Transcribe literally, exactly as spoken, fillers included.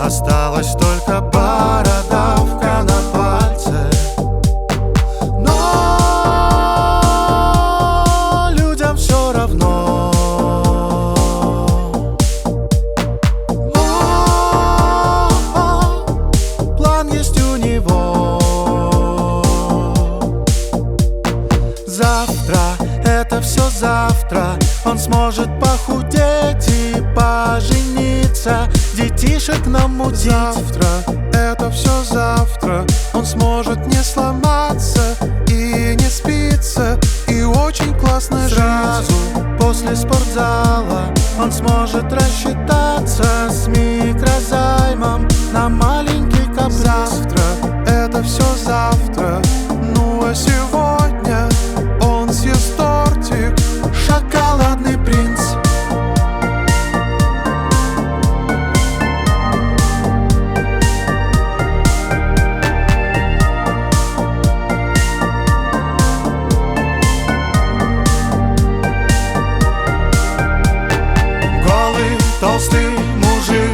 осталась только бородавка на пальце. Но людям все равно. О, план есть у него. Завтра, это все завтра, он сможет похудеть и пожениться, детишек намутить. Завтра, это все завтра, он сможет не сломаться и не спиться, и очень классно жить. Сразу после спортзала он сможет рассчитаться с микрозаймом на маленький каприз. Завтра, это все завтра, ну а сегодня он съест тортик «Шоколадный принц». Голый толстый мужик